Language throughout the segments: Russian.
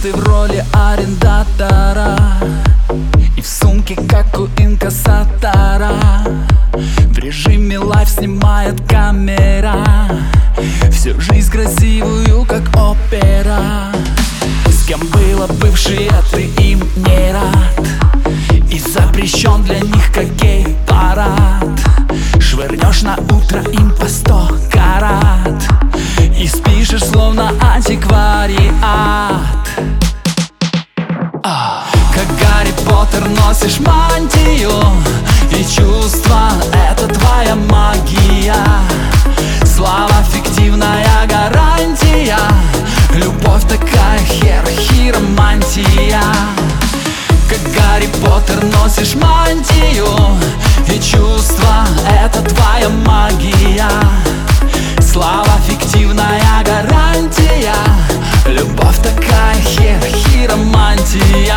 ты в роли арендатора, и в сумке, как у инкассатора, в режиме лайв снимает камера всю жизнь красивую, как опера. С кем было бывшее, ты им не рад, и запрещен для них как гей-парад. Швырнешь на утро им по 100 карат и спишешь словно антиквариат. Как Гарри Поттер носишь мантию, и чувства — это твоя магия. Слава — фиктивная гарантия, любовь такая хиромантия. Как Гарри Поттер носишь мантию, и чувства — это твоя магия. Слава — фиктивная гарантия, любовь такая хиромантия.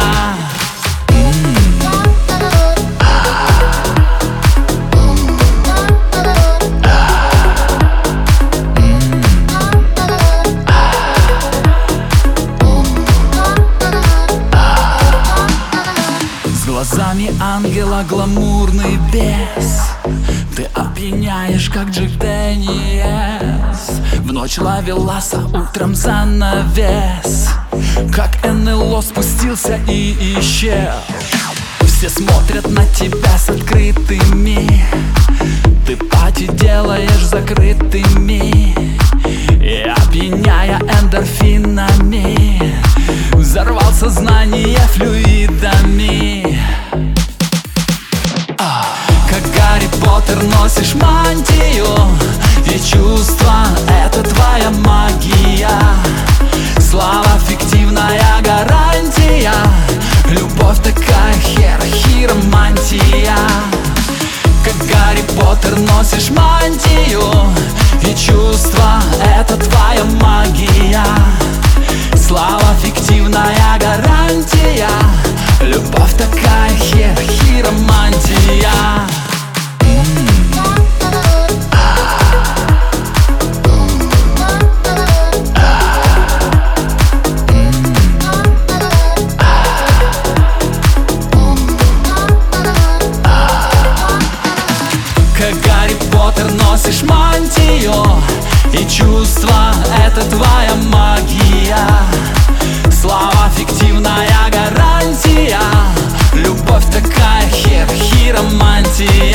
Глазами ангела гламурный бес, ты опьяняешь, как Джек Дэниелс. В ночь ловеласа, утром занавес, как НЛО спустился и исчез. Все смотрят на тебя с открытыми, ты пати делаешь закрытыми, и опьяняя эндорфинами, взорвал сознание флюидами. Как Гарри Поттер носишь мантию, и чувства — это твоя магия. Слава — фиктивная гарантия, любовь такая хиромантия. Как Гарри Поттер носишь мантию, и чувства — это твоя магия. Слава — фиктивная гарантия, любовь такая хиромантия. Как Гарри Поттер носишь мантию, и чувства — это твоя магия. Слава — фиктивная гарантия, любовь такая хиромантия.